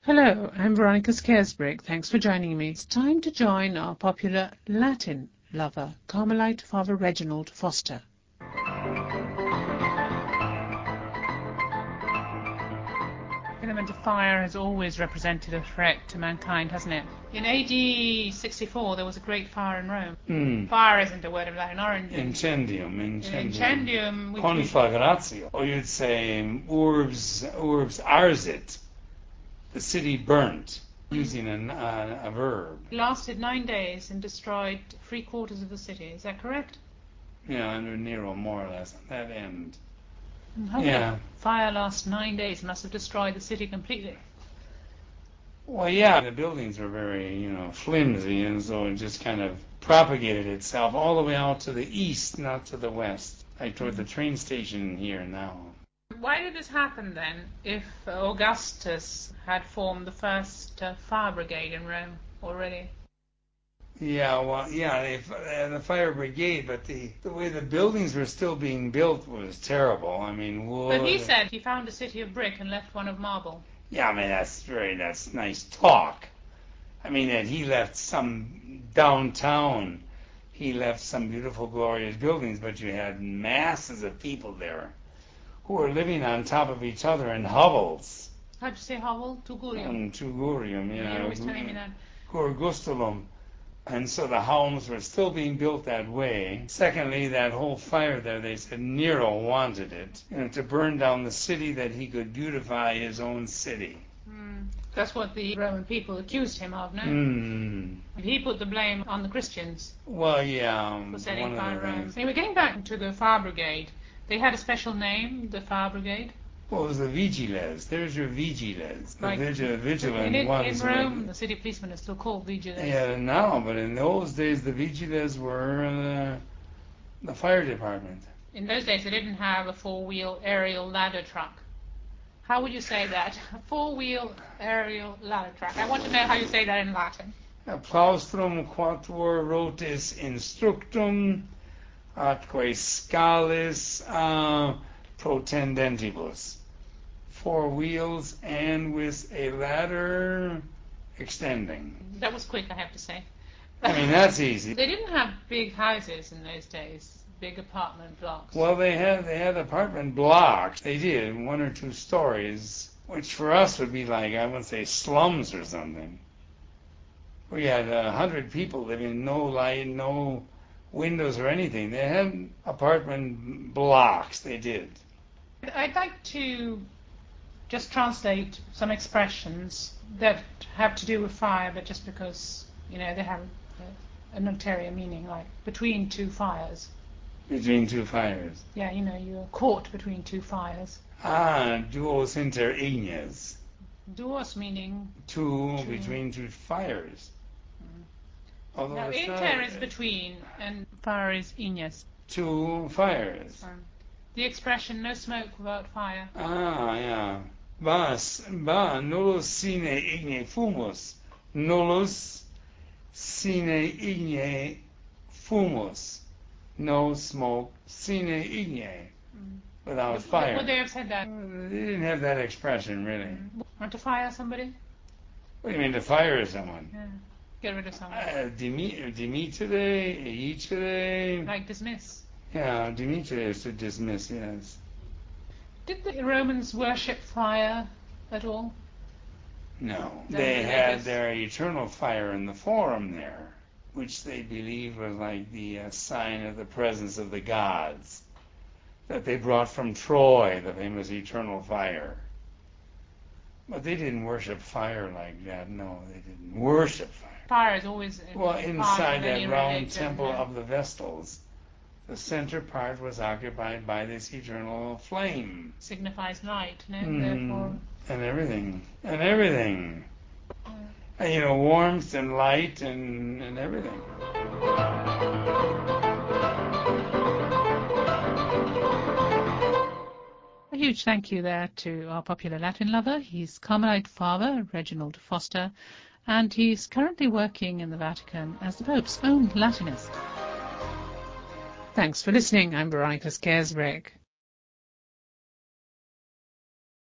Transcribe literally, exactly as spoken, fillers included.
Hello, I'm Veronica Scaresbrick. Thanks for joining me. It's time to join our popular Latin lover, Carmelite Father Reginald Foster. Element of fire has always represented a threat to mankind, hasn't it? In A D sixty-four, there was a great fire in Rome. Mm. Fire isn't a word of Latin origin. Incendium, incendium. Incendium. Which Conflagratio. Or you'd say urbs, urbs arsit. The city burnt, using a, a, a verb. It lasted nine days and destroyed three quarters of the city. Is that correct? Yeah, under Nero, more or less, on that end. How yeah. could a fire last nine days? It must have destroyed the city completely. Well, yeah, the buildings were very, you know, flimsy, and so it just kind of propagated itself all the way out to the east, not to the west, like toward the train station here now. Why did this happen then, if Augustus had formed the first uh, fire brigade in Rome already? Yeah, well, yeah, they, uh, the fire brigade, but the, the way the buildings were still being built was terrible. I mean, wood. But he said he found a city of brick and left one of marble. Yeah, I mean, that's very, that's nice talk. I mean, that he left some downtown, he left some beautiful, glorious buildings, but you had masses of people there who were living on top of each other in hovels. How'd you say hovel? Tugurium. Um, tugurium, yeah. You're always telling me that. Gurgustulum. And so the homes were still being built that way. Secondly, that whole fire there, they said Nero wanted it, you know, to burn down the city that he could beautify his own city. Mm. That's what the Roman people accused him of, no? Mm. He put the blame on the Christians. Well, yeah. For setting one fire of the Rome. things. Anyway, getting back to the fire brigade, they had a special name, the fire brigade. Well, it was the vigiles. There's your vigiles. The Like, vigil, vigilant in, ones. in Rome, the city policemen are still called vigiles. Yeah, now, but in those days, the vigiles were uh, the fire department. In those days, they didn't have a four-wheel aerial ladder truck. How would you say that? A four-wheel aerial ladder truck. I want to know how you say that in Latin. Plaustrum quatuor rotis instructum atque scalis uh, protendentibus. Four wheels and with a ladder extending. That was quick, I have to say. I mean, that's easy. They didn't have big houses in those days, big apartment blocks. Well, they had they had apartment blocks. They did, one or two stories, which for us would be like, I would say, slums or something. We had a hundred people living, no light, no windows or anything. They had apartment blocks. They did. I'd like to just translate some expressions that have to do with fire, but just because, you know, they have a, an ulterior meaning, like between two fires. Between two fires. Yeah, you know, you're caught between two fires. Ah, duos inter ignes. Duos meaning Two, two. between two fires. Mm. Although Now, it's inter not, is between, and fire is ignes. Two fires. Um, the expression "no smoke without fire." Ah, yeah. Vas, va, nullus sine igne fumus. Nullus sine igne fumus. No smoke sine igne. Mm. Without Would, fire. would they have said that? Uh, They didn't have that expression, really. Mm. Want to fire somebody? What do you mean, to fire someone? Yeah. Get rid of someone. Uh, dimi- dimitere, eitere. Like dismiss. Yeah, dimitere is to dismiss, yes. Did the Romans worship fire at all? No. Then They religious. had their eternal fire in the forum there, which they believed was like the uh, sign of the presence of the gods, that they brought from Troy, the famous eternal fire. But they didn't worship fire like that. No, they didn't worship fire. Fire is always in Well, part inside of that any round religion, temple yeah. of the Vestals, the center part was occupied by this eternal flame. Signifies light, no? Mm, Therefore, and everything. And everything. yeah. And, you know, warmth and light and, and everything. A huge thank you there to our popular Latin lover. He's Carmelite Father Reginald Foster, and he's currently working in the Vatican as the Pope's own Latinist. Thanks for listening. I'm Veronica Scaresbrick.